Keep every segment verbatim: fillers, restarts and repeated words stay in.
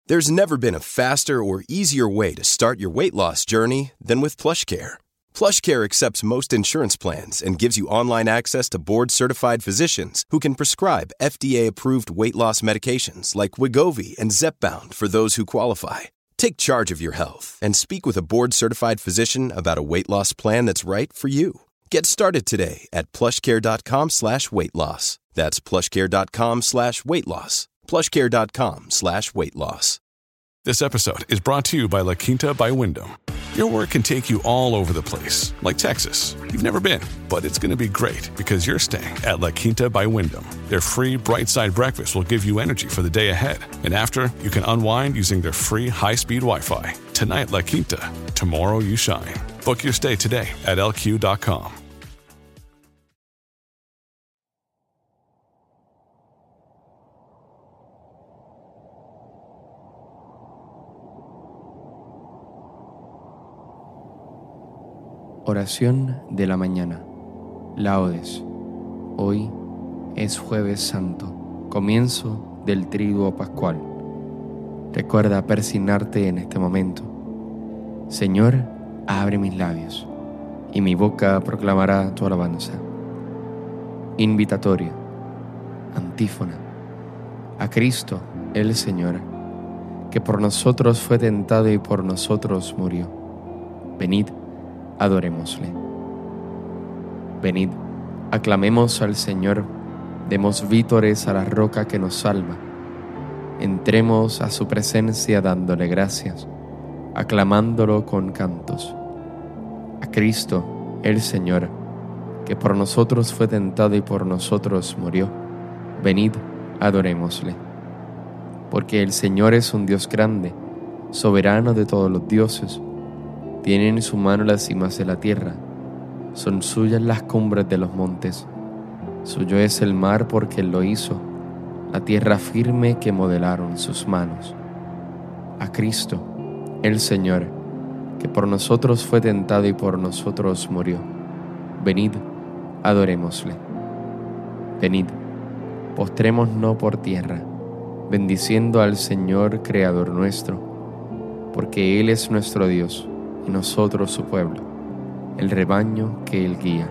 There's never been a faster or easier way to start your weight loss journey than with PlushCare. PlushCare accepts most insurance plans and gives you online access to board-certified physicians who can prescribe F D A-approved weight loss medications like Wegovy and Zepbound for those who qualify. Take charge of your health and speak with a board-certified physician about a weight loss plan that's right for you. Get started today at plushcare.com slash weight loss. That's plushcare.com slash weight loss. plushcare.com slash weight loss. This episode is brought to you by La Quinta by Wyndham. Your work can take you all over the place, like Texas. You've never been, but it's going to be great because you're staying at La Quinta by Wyndham. Their free Bright Side breakfast will give you energy for the day ahead. And after, you can unwind using their free high-speed Wi-Fi. Tonight, La Quinta. Tomorrow, you shine. Book your stay today at L Q dot com. Oración de la mañana. Laudes. Hoy es Jueves Santo, comienzo del Triduo Pascual. Recuerda persignarte en este momento. Señor, abre mis labios, y mi boca proclamará tu alabanza. Invitatoria. Antífona. A Cristo, el Señor, que por nosotros fue tentado y por nosotros murió. Venid, adorémosle. Venid, aclamemos al Señor, demos vítores a la roca que nos salva. Entremos a su presencia dándole gracias, aclamándolo con cantos. A Cristo, el Señor, que por nosotros fue tentado y por nosotros murió. Venid, adorémosle. Porque el Señor es un Dios grande, soberano de todos los dioses. Tiene en su mano las cimas de la tierra, son suyas las cumbres de los montes. Suyo es el mar porque Él lo hizo, la tierra firme que modelaron sus manos. A Cristo, el Señor, que por nosotros fue tentado y por nosotros murió. Venid, adorémosle. Venid, postrémonos por tierra, bendiciendo al Señor Creador nuestro, porque Él es nuestro Dios, y nosotros su pueblo, el rebaño que Él guía.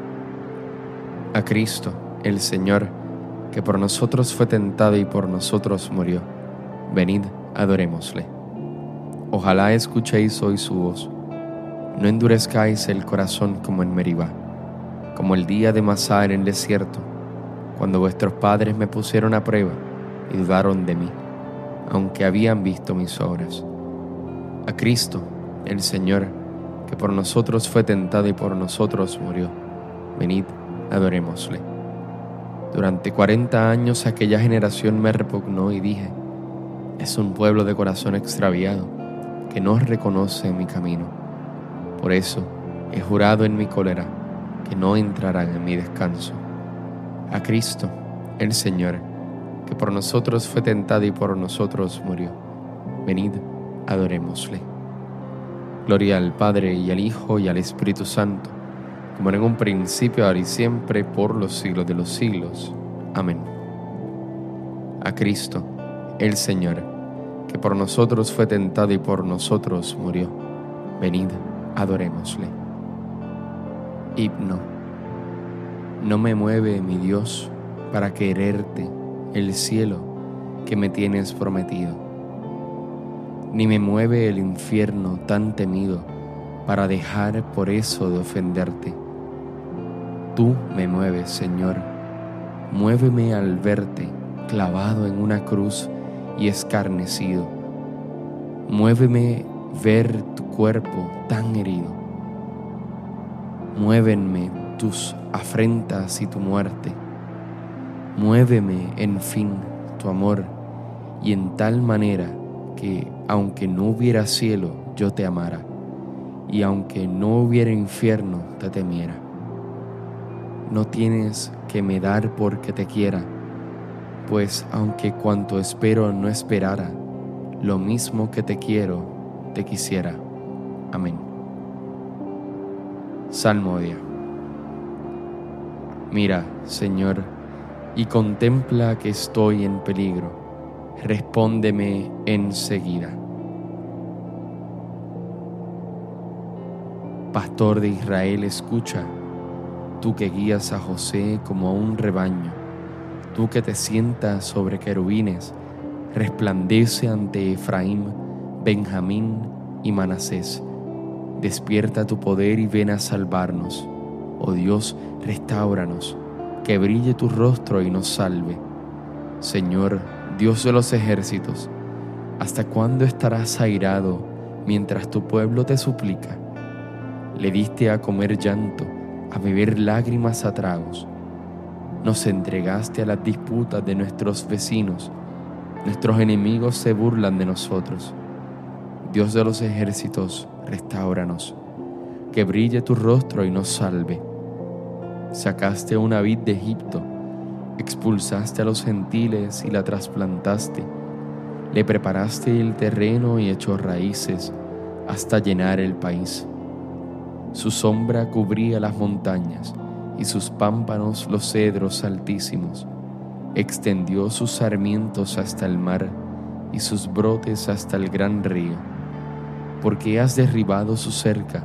A Cristo, el Señor, que por nosotros fue tentado y por nosotros murió. Venid, adorémosle. Ojalá escuchéis hoy su voz. No endurezcáis el corazón como en Meribá, como el día de Masá en el desierto, cuando vuestros padres me pusieron a prueba y dudaron de mí, aunque habían visto mis obras. A Cristo, el Señor, que por nosotros fue tentado y por nosotros murió. Venid, adorémosle. Durante cuarenta años aquella generación me repugnó y dije: es un pueblo de corazón extraviado, que no reconoce mi camino. Por eso he jurado en mi cólera que no entrarán en mi descanso. A Cristo, el Señor, que por nosotros fue tentado y por nosotros murió. Venid, adorémosle. Gloria al Padre, y al Hijo, y al Espíritu Santo, como en un principio, ahora y siempre, por los siglos de los siglos. Amén. A Cristo, el Señor, que por nosotros fue tentado y por nosotros murió. Venid, adorémosle. Himno. No me mueve, mi Dios, para quererte el cielo que me tienes prometido, ni me mueve el infierno tan temido para dejar por eso de ofenderte. Tú me mueves, Señor, muéveme al verte clavado en una cruz y escarnecido. Muéveme ver tu cuerpo tan herido. Muévenme tus afrentas y tu muerte. Muéveme, en fin, tu amor, y en tal manera que, aunque no hubiera cielo, yo te amara, y aunque no hubiera infierno, te temiera. No tienes que me dar porque te quiera, pues aunque cuanto espero no esperara, lo mismo que te quiero, te quisiera. Amén. Salmodia. Mira, Señor, y contempla que estoy en peligro. respóndeme enseguida. Pastor de Israel, escucha, tú que guías a José como a un rebaño, tú que te sientas sobre querubines, resplandece ante Efraín, Benjamín y Manasés. Despierta tu poder y ven a salvarnos. Oh Dios, restáuranos, que brille tu rostro y nos salve. Señor, Dios de los ejércitos, ¿hasta cuándo estarás airado mientras tu pueblo te suplica? Le diste a comer llanto, a beber lágrimas a tragos. Nos entregaste a las disputas de nuestros vecinos. Nuestros enemigos se burlan de nosotros. Dios de los ejércitos, restáuranos, que brille tu rostro y nos salve. Sacaste una vid de Egipto, expulsaste a los gentiles y la trasplantaste. Le preparaste el terreno y echó raíces hasta llenar el país. Su sombra cubría las montañas y sus pámpanos los cedros altísimos. Extendió sus sarmientos hasta el mar y sus brotes hasta el gran río. Porque has derribado su cerca,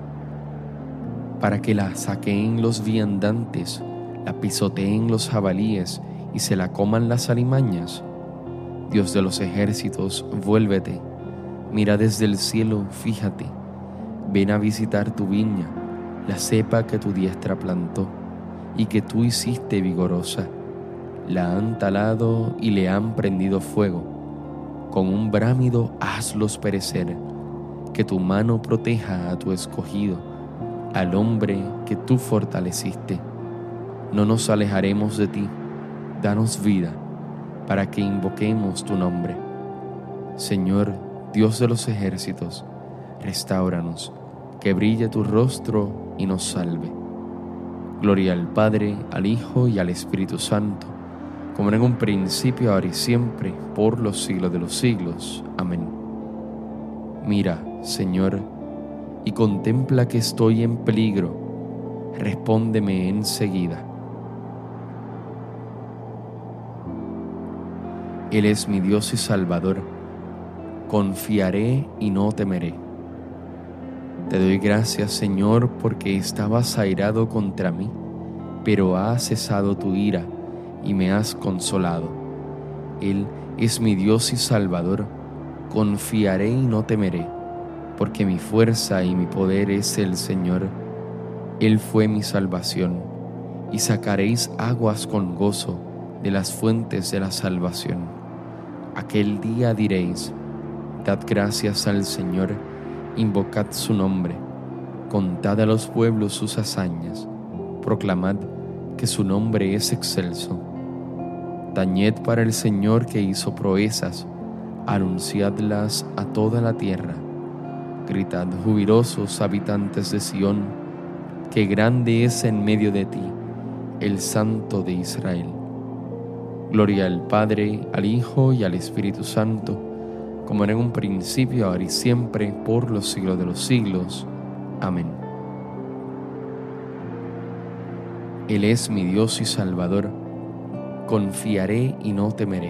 para que la saqueen los viandantes, la pisoteen los jabalíes y se la coman las alimañas. Dios de los ejércitos, vuélvete, mira desde el cielo, fíjate. Ven a visitar tu viña, la cepa que tu diestra plantó y que tú hiciste vigorosa. La han talado y le han prendido fuego. Con un brámido hazlos perecer. Que tu mano proteja a tu escogido, al hombre que tú fortaleciste. No nos alejaremos de ti. Danos vida para que invoquemos tu nombre. Señor, Dios de los ejércitos, restáuranos, que brille tu rostro y nos salve. Gloria al Padre, al Hijo y al Espíritu Santo, como en un principio, ahora y siempre, por los siglos de los siglos. Amén. Mira, Señor, y contempla que estoy en peligro. Respóndeme enseguida. Él es mi Dios y Salvador. Confiaré y no temeré. Te doy gracias, Señor, porque estabas airado contra mí, pero has cesado tu ira y me has consolado. Él es mi Dios y Salvador. Confiaré y no temeré, porque mi fuerza y mi poder es el Señor. Él fue mi salvación, y sacaréis aguas con gozo de las fuentes de la salvación. Aquel día diréis: dad gracias al Señor, invocad su nombre, contad a los pueblos sus hazañas, proclamad que su nombre es excelso. Tañed para el Señor que hizo proezas, anunciadlas a toda la tierra. Gritad jubilosos habitantes de Sión, que grande es en medio de ti el Santo de Israel. Gloria al Padre, al Hijo y al Espíritu Santo, como era en un principio, ahora y siempre, por los siglos de los siglos. Amén. Él es mi Dios y Salvador, confiaré y no temeré.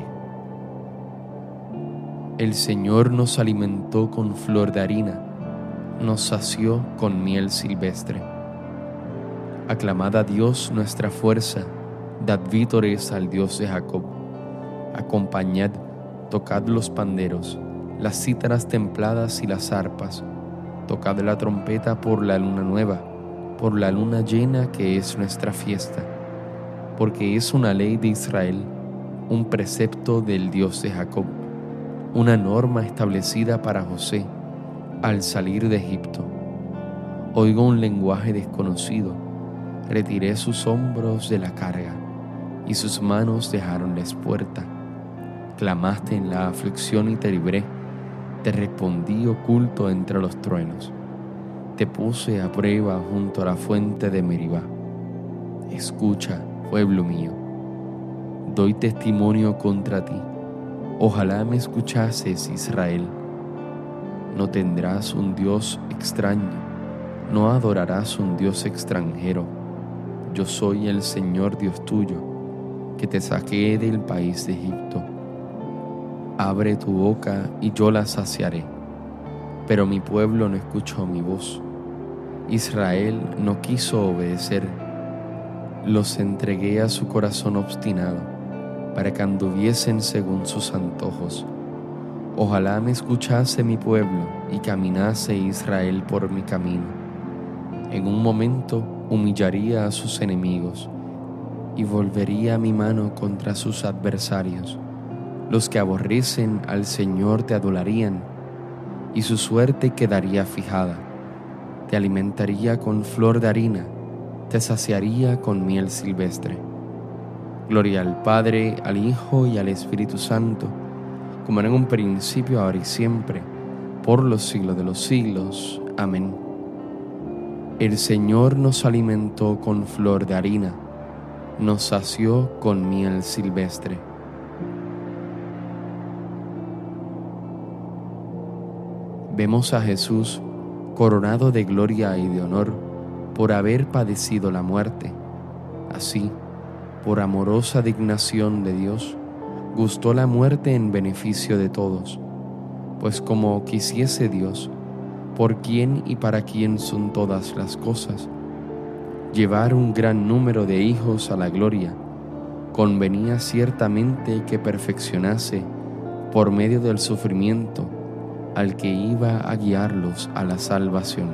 El Señor nos alimentó con flor de harina, nos sació con miel silvestre. Aclamad a Dios nuestra fuerza, dad vítores al Dios de Jacob. Acompañad, tocad los panderos, las cítaras templadas y las arpas. Tocad la trompeta por la luna nueva, por la luna llena que es nuestra fiesta. Porque es una ley de Israel, un precepto del Dios de Jacob, una norma establecida para José al salir de Egipto. Oigo un lenguaje desconocido, retiré sus hombros de la carga y sus manos dejaron la espuerta. Clamaste en la aflicción y te libré, te respondí oculto entre los truenos. Te puse a prueba junto a la fuente de Meribá. Escucha, pueblo mío, doy testimonio contra ti. Ojalá me escuchases, Israel. No tendrás un Dios extraño, no adorarás un Dios extranjero. Yo soy el Señor Dios tuyo, que te saqué del país de Egipto. Abre tu boca y yo la saciaré. Pero mi pueblo no escuchó mi voz. Israel no quiso obedecer. Los entregué a su corazón obstinado, para que anduviesen según sus antojos. Ojalá me escuchase mi pueblo y caminase Israel por mi camino. En un momento humillaría a sus enemigos y volvería mi mano contra sus adversarios. Los que aborrecen al Señor te adularían, y su suerte quedaría fijada. Te alimentaría con flor de harina, te saciaría con miel silvestre. Gloria al Padre, al Hijo y al Espíritu Santo, como era en un principio, ahora y siempre, por los siglos de los siglos. Amén. El Señor nos alimentó con flor de harina, nos sació con miel silvestre. Vemos a Jesús coronado de gloria y de honor por haber padecido la muerte. Así, por amorosa dignación de Dios, gustó la muerte en beneficio de todos, pues como quisiese Dios, por quien y para quien son todas las cosas, llevar un gran número de hijos a la gloria, convenía ciertamente que perfeccionase, por medio del sufrimiento, al que iba a guiarlos a la salvación.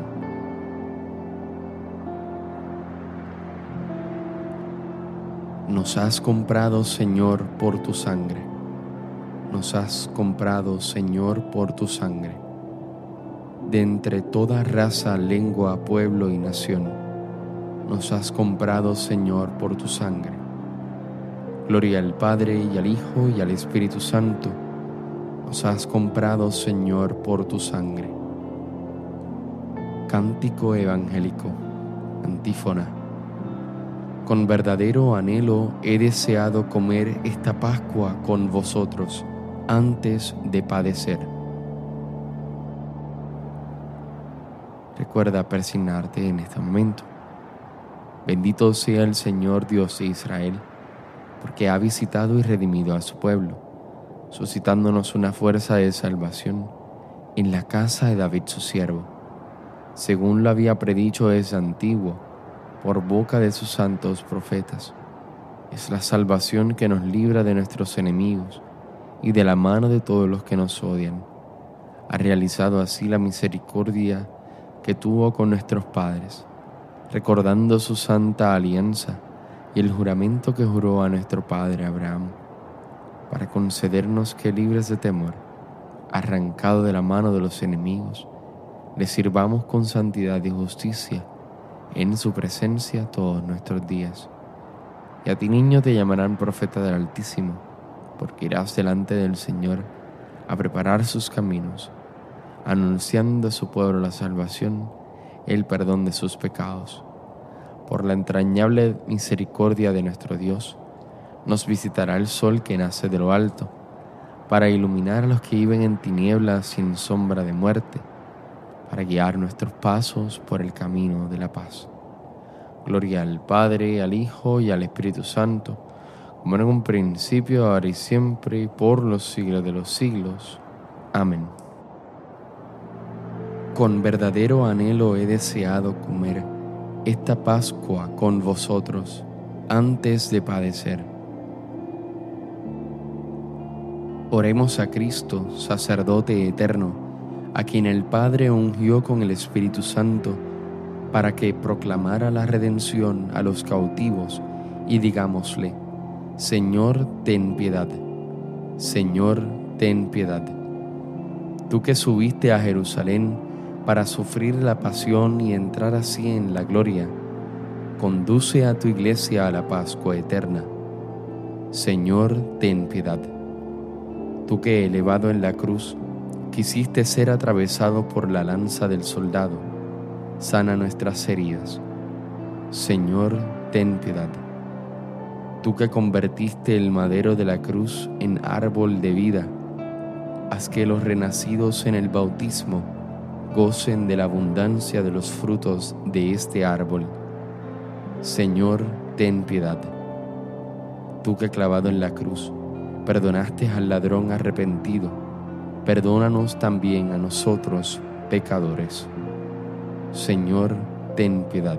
Nos has comprado, Señor, por tu sangre. Nos has comprado, Señor, por tu sangre. De entre toda raza, lengua, pueblo y nación, nos has comprado, Señor, por tu sangre. Gloria al Padre y al Hijo y al Espíritu Santo. Nos has comprado, Señor, por tu sangre. Cántico evangélico. Antífona. Con verdadero anhelo he deseado comer esta Pascua con vosotros antes de padecer. Recuerda persignarte en este momento. Bendito sea el Señor Dios de Israel, porque ha visitado y redimido a su pueblo, suscitándonos una fuerza de salvación en la casa de David su siervo, según lo había predicho desde antiguo, por boca de sus santos profetas. Es la salvación que nos libra de nuestros enemigos y de la mano de todos los que nos odian. Ha realizado así la misericordia que tuvo con nuestros padres, recordando su santa alianza y el juramento que juró a nuestro padre Abraham, para concedernos que, libres de temor, arrancado de la mano de los enemigos, le sirvamos con santidad y justicia en su presencia todos nuestros días. Y a ti, niño, te llamarán profeta del Altísimo, porque irás delante del Señor a preparar sus caminos, anunciando a su pueblo la salvación, el perdón de sus pecados. Por la entrañable misericordia de nuestro Dios, nos visitará el sol que nace de lo alto, para iluminar a los que viven en tinieblas sin sombra de muerte, para guiar nuestros pasos por el camino de la paz. Gloria al Padre, al Hijo y al Espíritu Santo, como en un principio, ahora y siempre, por los siglos de los siglos. Amén. Con verdadero anhelo he deseado comer esta Pascua con vosotros antes de padecer. Oremos a Cristo, sacerdote eterno, a quien el Padre ungió con el Espíritu Santo, para que proclamara la redención a los cautivos, y digámosle: Señor, ten piedad. Señor, ten piedad. Tú que subiste a Jerusalén para sufrir la pasión y entrar así en la gloria, conduce a tu iglesia a la Pascua eterna. Señor, ten piedad. Tú que, elevado en la cruz, quisiste ser atravesado por la lanza del soldado, sana nuestras heridas. Señor, ten piedad. Tú que convertiste el madero de la cruz en árbol de vida, haz que los renacidos en el bautismo gocen de la abundancia de los frutos de este árbol. Señor, ten piedad. Tú que, clavado en la cruz, perdonaste al ladrón arrepentido, perdónanos también a nosotros, pecadores. Señor, ten piedad.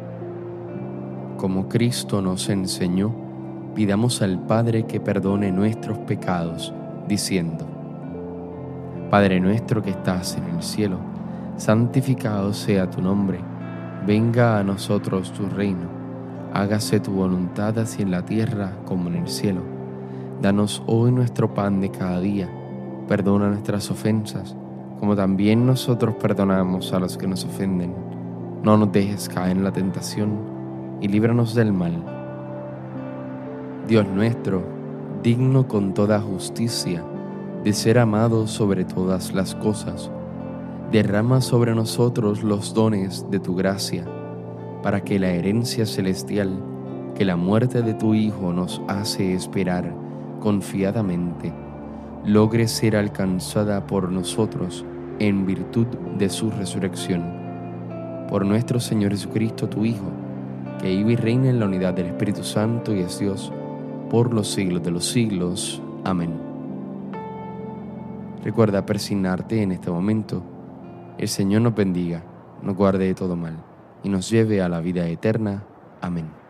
Como Cristo nos enseñó, pidamos al Padre que perdone nuestros pecados, diciendo: Padre nuestro que estás en el cielo, santificado sea tu nombre. Venga a nosotros tu reino. Hágase tu voluntad así en la tierra como en el cielo. Danos hoy nuestro pan de cada día. Perdona nuestras ofensas, como también nosotros perdonamos a los que nos ofenden. No nos dejes caer en la tentación, y líbranos del mal. Dios nuestro, digno con toda justicia de ser amado sobre todas las cosas, derrama sobre nosotros los dones de tu gracia, para que la herencia celestial que la muerte de tu Hijo nos hace esperar confiadamente, logre ser alcanzada por nosotros en virtud de su resurrección. Por nuestro Señor Jesucristo, tu Hijo, que vive y reina en la unidad del Espíritu Santo y es Dios, por los siglos de los siglos. Amén. Recuerda persignarte en este momento. El Señor nos bendiga, nos guarde de todo mal y nos lleve a la vida eterna. Amén.